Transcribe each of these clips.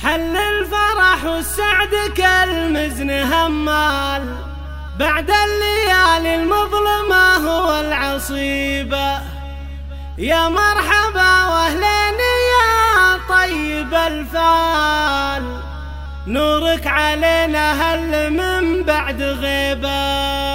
حل الفرح والسعد كالمزن همال، بعد الليالي المظلمة هو العصيبة. يا مرحبا واهلين يا طيب الفال، نورك علينا هل من بعد غيبة.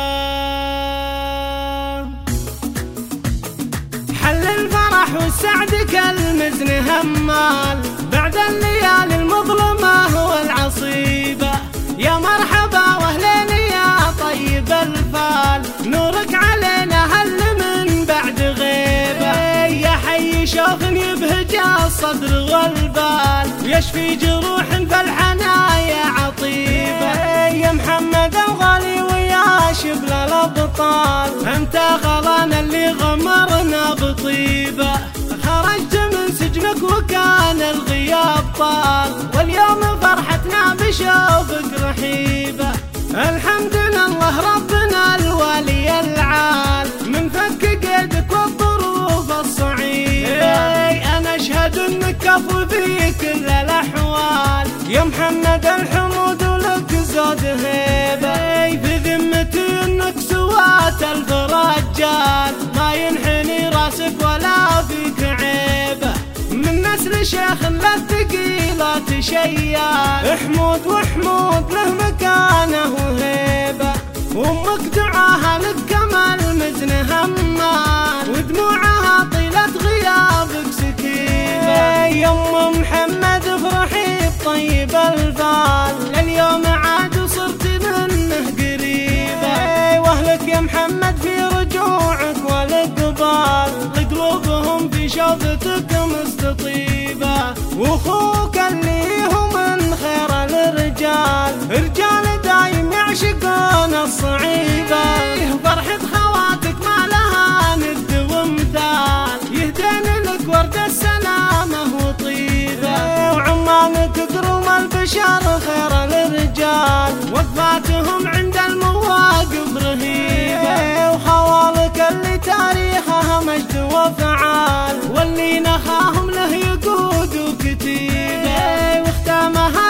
حل الفرح والسعد كالمزن همال، بعد الليالي المظلمة هو العصيبة. يا مرحبا واهلين يا طيب الفال، نورك علينا هل من بعد غيبة. يا حي شوف يبهج الصدر والبال، ويشفي جروح فالحنايا عطيبة. يا محمد الغالي ويا شبل الابطال، انت غلانا اللي غمرنا بطيبة. خرجت من سجنك وكان الغياب طال، واليوم فرحتنا بشوفك رحيبة. الحمد لله ربنا الوالي العال، من فك قيدك والظروف الصعيبة. انا اشهد انك كفو في كل الاحوال، يا محمد الحمود ولك زود هيبة. في ذمتي انك سوات الف رجال، ما ينحني راسك ولا فيك عيبة. من نسل شيخ للثقيلات شيال، حمود وحمود له مكانه وهيبة. وامك دعاها لك كما المزن همال، ودموعها طيلة غيابك سكيبة. يا ام محمد افرحي بطيب الفال، لليوم عاد صرت منه قريبة. واهلك يا محمد في رجوعك والاقبال، قلوبهم في شوفتك مستطيبة. واخوك اللي هو من خير الرجال، رجال دايم يعشقون الصعيبة. فرحة خواتك ما لها ند ومثال، يهدين لك ورد السلامة وطيبة. وعمانك قروم البشر خير الرجال، وقفاتهم عند المواقف رهيبة. وخوالك اللي تاريخها مجد وفعال، واللي نخاهم له يقود وكتيبة. واختامها